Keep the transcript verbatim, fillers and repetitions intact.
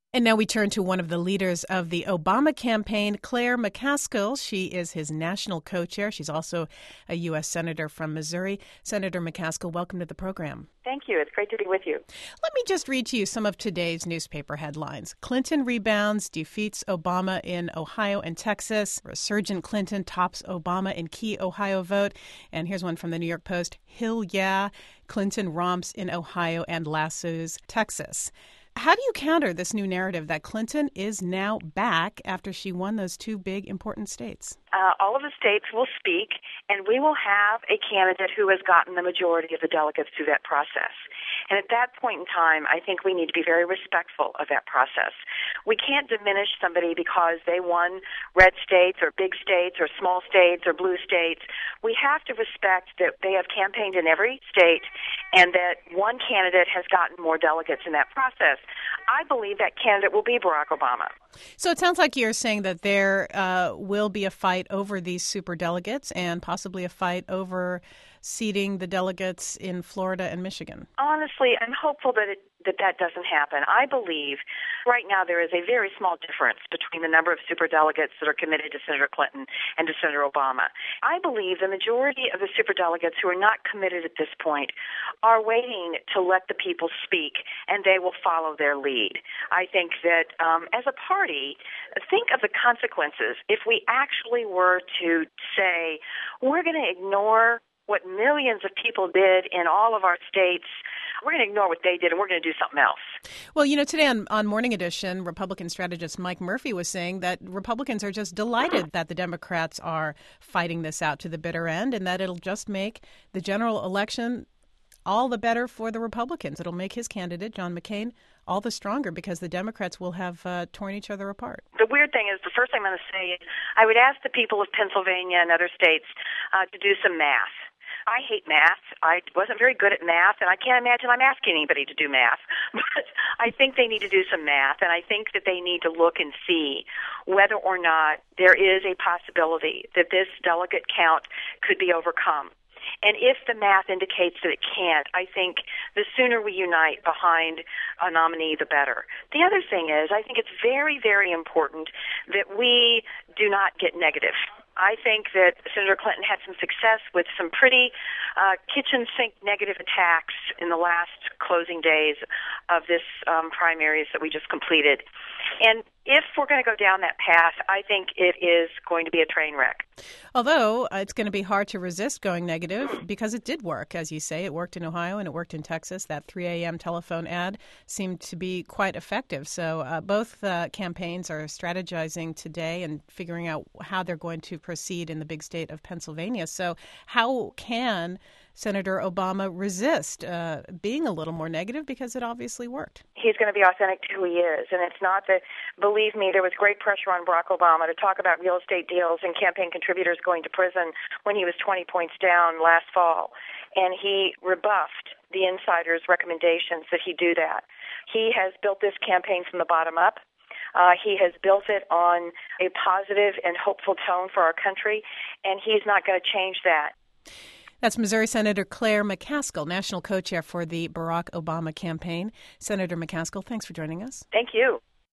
And now we turn to one of the leaders of the Obama campaign, Claire McCaskill. She is his national co-chair. She's also a U S Senator from Missouri. Senator McCaskill, welcome to the program. Thank you. It's great to be with you. Let me just read to you some of today's newspaper headlines. Clinton rebounds, defeats Obama in Ohio and Texas. Resurgent Clinton tops Obama in key Ohio vote. And here's one from the New York Post. Hill, yeah. Clinton romps in Ohio and lassos Texas. How do you counter this new narrative that Clinton is now back after she won those two big, important states? Uh, all of the states will speak, and we will have a candidate who has gotten the majority of the delegates through that process. And at that point in time, I think we need to be very respectful of that process. We can't diminish somebody because they won red states or big states or small states or blue states. We have to respect that they have campaigned in every state and that one candidate has gotten more delegates in that process. I believe that candidate will be Barack Obama. So it sounds like you're saying that there uh, will be a fight over these superdelegates and possibly a fight over seating the delegates in Florida and Michigan. Honestly, I'm hopeful that it, that that doesn't happen. I believe right now there is a very small difference between the number of superdelegates that are committed to Senator Clinton and to Senator Obama. I believe the majority of the superdelegates who are not committed at this point are waiting to let the people speak, and they will follow their lead. I think that um, as a party, think of the consequences if we actually were to say, we're going to ignore what millions of people did in all of our states. We're going to ignore what they did, and we're going to do something else. Well, you know, today on, on Morning Edition, Republican strategist Mike Murphy was saying that Republicans are just delighted that the Democrats are fighting this out to the bitter end and that it'll just make the general election all the better for the Republicans. It'll make his candidate, John McCain, all the stronger because the Democrats will have uh, torn each other apart. The weird thing is, the first thing I'm going to say is I would ask the people of Pennsylvania and other states uh, to do some math. I hate math. I wasn't very good at math, and I can't imagine I'm asking anybody to do math. But I think they need to do some math, and I think that they need to look and see whether or not there is a possibility that this delegate count could be overcome. And if the math indicates that it can't, I think the sooner we unite behind a nominee, the better. The other thing is, I think it's very, very important that we do not get negative. I think that Senator Clinton had some success with some pretty uh, kitchen sink negative attacks in the last closing days of this um, primaries that we just completed. And if we're going to go down that path, I think it is going to be a train wreck. Although uh, it's going to be hard to resist going negative because it did work, as you say. It worked in Ohio and it worked in Texas. That three a.m. telephone ad seemed to be quite effective. So uh, both uh, campaigns are strategizing today and figuring out how they're going to proceed in the big state of Pennsylvania. So how can Senator Obama resist uh, being a little more negative because it obviously worked? He's going to be authentic to who he is. And it's not that, believe me, there was great pressure on Barack Obama to talk about real estate deals and campaign contributors going to prison when he was twenty points down last fall. And he rebuffed the insiders' recommendations that he do that. He has built this campaign from the bottom up. Uh, he has built it on a positive and hopeful tone for our country, and he's not going to change that. That's Missouri Senator Claire McCaskill, national co-chair for the Barack Obama campaign. Senator McCaskill, thanks for joining us. Thank you.